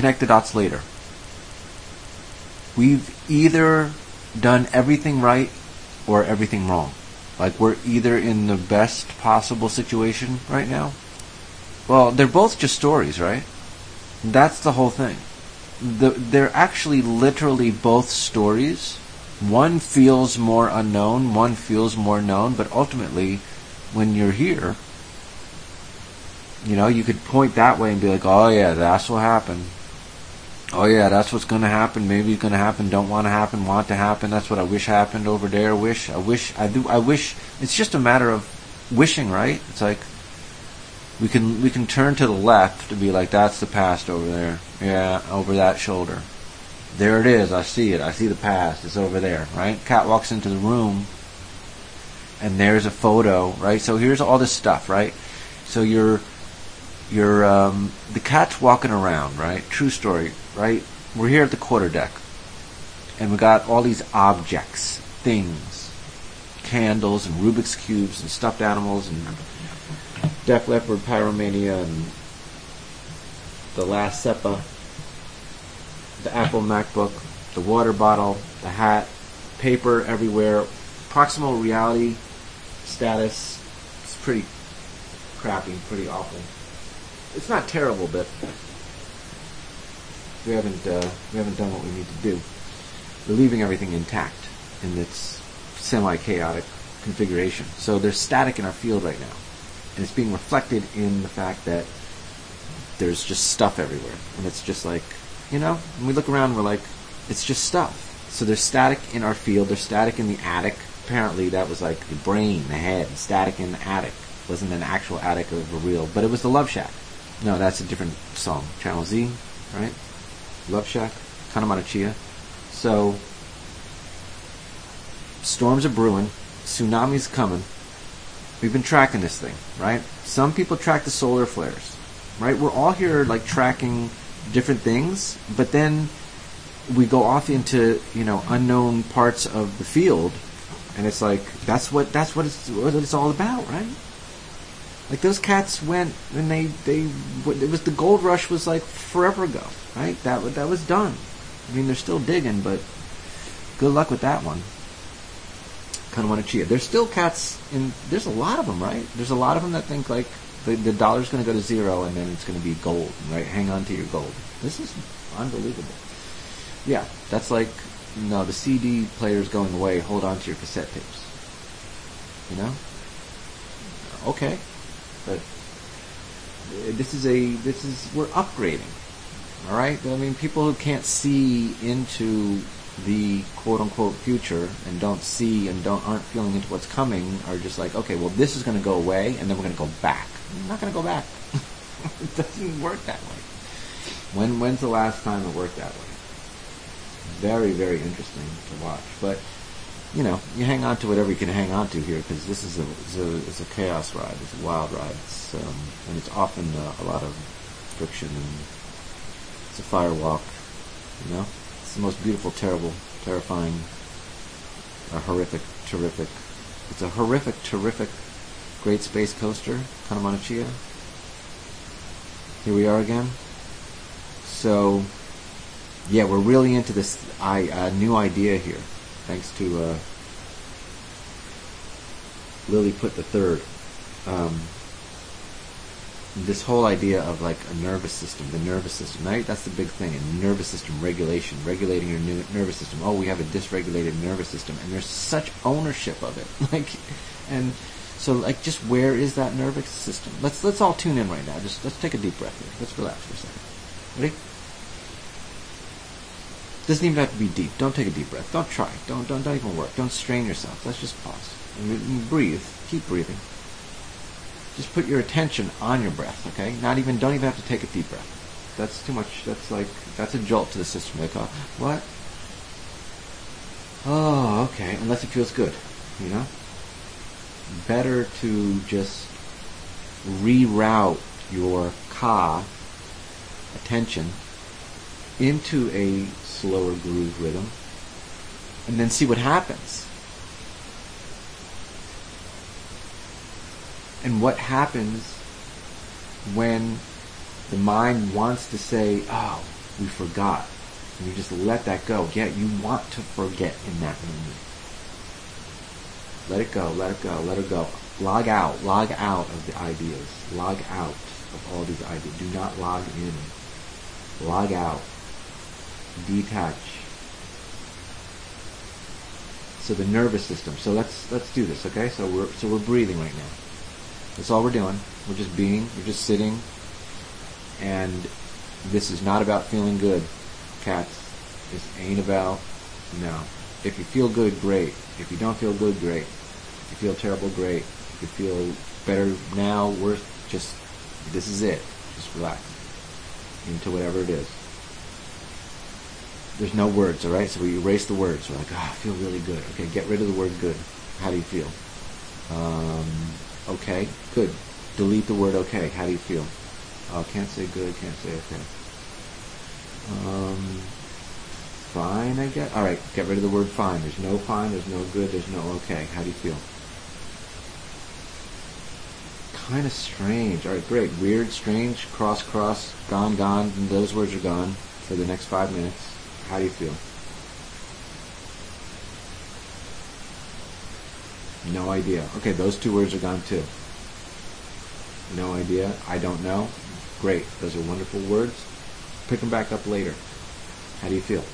connect the dots later. We've either done everything right or everything wrong. Like, we're either in the best possible situation right now. Well, they're both just stories, right? That's the whole thing. They're actually literally both stories. One feels more unknown, one feels more known, but ultimately, when you're here, you could point that way and be like, oh yeah, that's what happened. Oh yeah, that's what's going to happen. Maybe it's going to happen. Don't want to happen. Want to happen. That's what I wish happened over there. Wish. I wish. It's just a matter of wishing, right? It's like we can turn to the left and be like, that's the past over there. Yeah, over that shoulder. There it is. I see it. I see the past. It's over there, right? Cat walks into the room, and there's a photo, right? So here's all this stuff, right? So the cat's walking around, right? True story, right? We're here at the quarterdeck, and we got all these objects, things, candles and Rubik's cubes and stuffed animals and Def Leppard, Pyromania, and the Last Seppa, the Apple MacBook, the water bottle, the hat, paper everywhere. Proximal reality status is pretty crappy, pretty awful. It's not terrible, but we haven't done what we need to do. We're leaving everything intact in its semi-chaotic configuration. So there's static in our field right now, and it's being reflected in the fact that there's just stuff everywhere, and it's just like, when we look around, we're like, it's just stuff. So there's static in our field. There's static in the attic. Apparently, that was like the brain, the head. Static in the attic. It wasn't an actual attic of a real, but it was the Love Shack. No, that's a different song. Channel Z, right? Love Shack, Kanamata Chia. So, storms are brewing, tsunami's coming. We've been tracking this thing, right? Some people track the solar flares, right? We're all here like tracking different things, but then we go off into, unknown parts of the field, and it's like that's what it's all about, right? Like, those cats went, and it was, the gold rush was like forever ago, right? That was done. I mean, they're still digging, but good luck with that one. Kind of want to cheat. There's still cats there's a lot of them, right? There's a lot of them that think like the dollar's going to go to zero and then it's going to be gold, right? Hang on to your gold. This is unbelievable. Yeah, that's like, no, the CD player's going away. Hold on to your cassette tapes. Okay. But we're upgrading, all right? I mean, people who can't see into the quote-unquote future and don't see and aren't feeling into what's coming are just like, okay, well, this is going to go away, and then we're going to go back. I'm not going to go back. It doesn't work that way. When's the last time it worked that way? Very, very interesting to watch. But you hang on to whatever you can hang on to here, because this is a chaos ride. It's a wild ride. And it's often a lot of friction, and it's a fire walk. It's the most beautiful, terrible, terrifying, horrific, terrific. It's a horrific, terrific, great space coaster, Kanamata Chia. Here we are again. So, yeah, we're really into this new idea here. Thanks to Lilliput the Third. This whole idea of like a nervous system, the nervous system, right? That's the big thing. And nervous system regulation, regulating your nervous system. Oh, we have a dysregulated nervous system, and there's such ownership of it. And so just where is that nervous system? Let's all tune in right now. Let's take a deep breath here. Let's relax for a second. Ready? Doesn't even have to be deep. Don't take a deep breath. Don't try. Don't even work. Don't strain yourself. Let's just pause and breathe. Keep breathing. Just put your attention on your breath. Okay. Don't even have to take a deep breath. That's too much. That's a jolt to the system. Like, what? Oh, okay. Unless it feels good, Better to just reroute your ka attention into a slower groove rhythm, and then see what happens. And what happens when the mind wants to say, oh, We forgot. And you just let that go. Yeah, you want to forget in that moment. Let it go, let it go, let it go. Log out of the ideas. Log out of all these ideas. Do not log in. Log out. Detach. So the nervous system. So let's do this, okay? So we're breathing right now. That's all we're doing. We're just being. We're just sitting. And this is not about feeling good, cats. This ain't about, no. If you feel good, great. If you don't feel good, great. If you feel terrible, great. If you feel better now, worse, just, this is it. Just relax into whatever it is. There's no words, alright? So we erase the words. We're like, I feel really good. Okay, get rid of the word good. How do you feel? Okay, good. Delete the word okay. How do you feel? Can't say good, can't say okay. Fine, I guess. Alright, get rid of the word fine. There's no fine, there's no good, there's no okay. How do you feel? Kind of strange. Alright, great. Weird, strange, cross, gone, and those words are gone for the next 5 minutes. How do you feel? No idea. Okay, those 2 words are gone too. No idea. I don't know. Great. Those are wonderful words. Pick them back up later. How do you feel?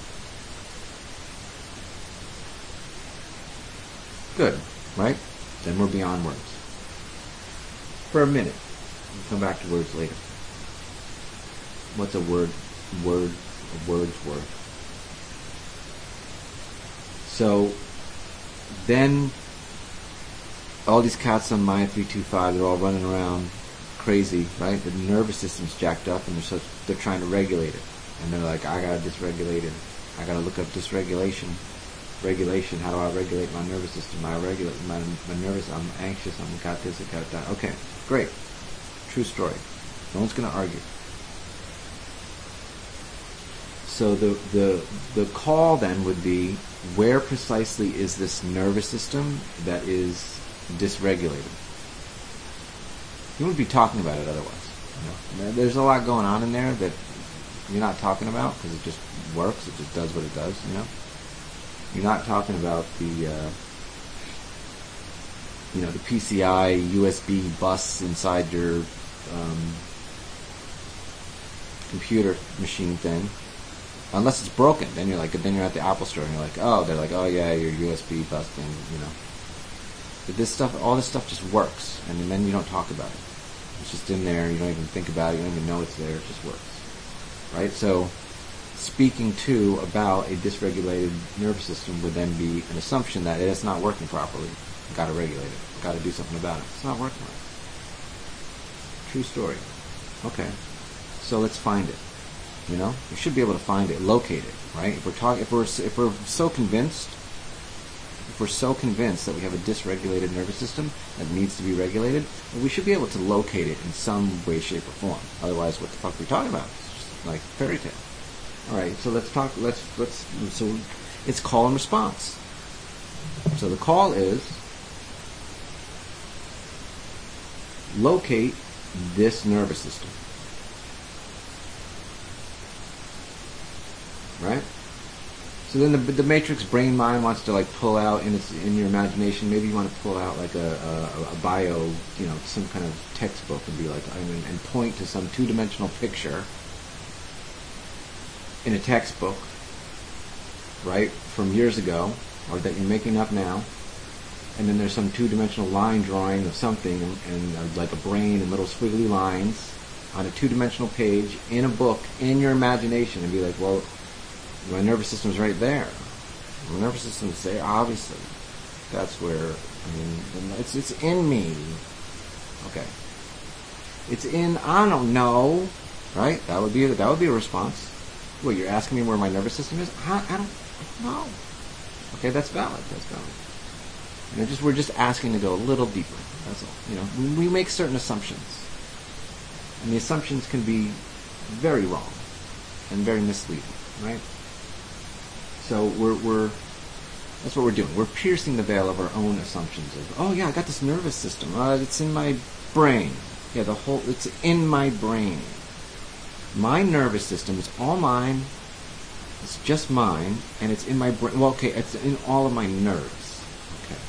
Good, right? Then we're beyond words. For a minute. We'll come back to words later. What's a word? A word's worth. So, then, all these cats on Maya 325, they're all running around crazy, right? The nervous system's jacked up, and they're trying to regulate it. And they're like, I gotta dysregulate it. I gotta look up dysregulation. Regulation, how do I regulate my nervous system? I regulate my nervous, I'm anxious, I got this, I got that. Okay, great. True story. No one's gonna argue. So the call then would be, where precisely is this nervous system that is dysregulated? You wouldn't be talking about it otherwise. You know? There's a lot going on in there that you're not talking about because it just works. It just does what it does. You know, you're not talking about the the PCI USB bus inside your computer machine thing. Unless it's broken, then you're at the Apple store and you're like, oh, they're like, oh yeah, your USB bus thing, you know. But all this stuff just works, and then you don't talk about it. It's just in there, you don't even think about it, you don't even know it's there, it just works. Right? So, speaking about a dysregulated nervous system would then be an assumption that it's not working properly. You've got to regulate it. You've got to do something about it. It's not working right. True story. Okay. So let's find it. You know, we should be able to find it, locate it, right? If we're so convinced that we have a dysregulated nervous system that needs to be regulated, well, we should be able to locate it in some way, shape, or form. Otherwise, what the fuck are we talking about? It's just like fairy tale. All right, so let's talk. So it's call and response. So the call is locate this nervous system. Right? So then the matrix brain mind wants to pull out in your imagination. Maybe you want to pull out a bio, some kind of textbook and be and point to some 2-dimensional picture in a textbook, right, from years ago, or that you're making up now. And then there's some 2-dimensional line drawing of something and like a brain and little squiggly lines on a 2-dimensional page in a book in your imagination, and be like, well, my nervous system's right there. My nervous system's there, obviously. That's where, it's in me. Okay. It's in, I don't know. Right? That would be a response. What, you're asking me where my nervous system is? I don't know. Okay, that's valid. We're just asking to go a little deeper. That's all. We make certain assumptions. And the assumptions can be very wrong and very misleading, right? So that's what we're doing. We're piercing the veil of our own assumptions of, oh yeah, I got this nervous system. It's in my brain. Yeah, it's in my brain. My nervous system is all mine. It's just mine, and it's in my brain. Well, okay, it's in all of my nerves. Okay.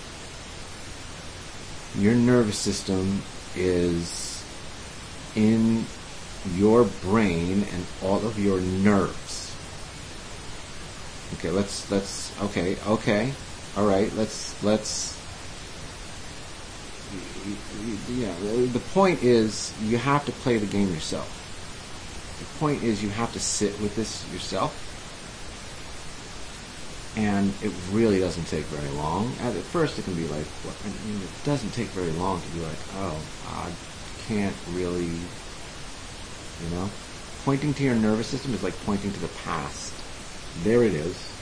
Your nervous system is in your brain and all of your nerves. Okay, okay. All right, yeah, the point is you have to play the game yourself. The point is you have to sit with this yourself. And it really doesn't take very long. At first it can be like, it doesn't take very long to be like, oh, I can't really, Pointing to your nervous system is like pointing to the past. There it is.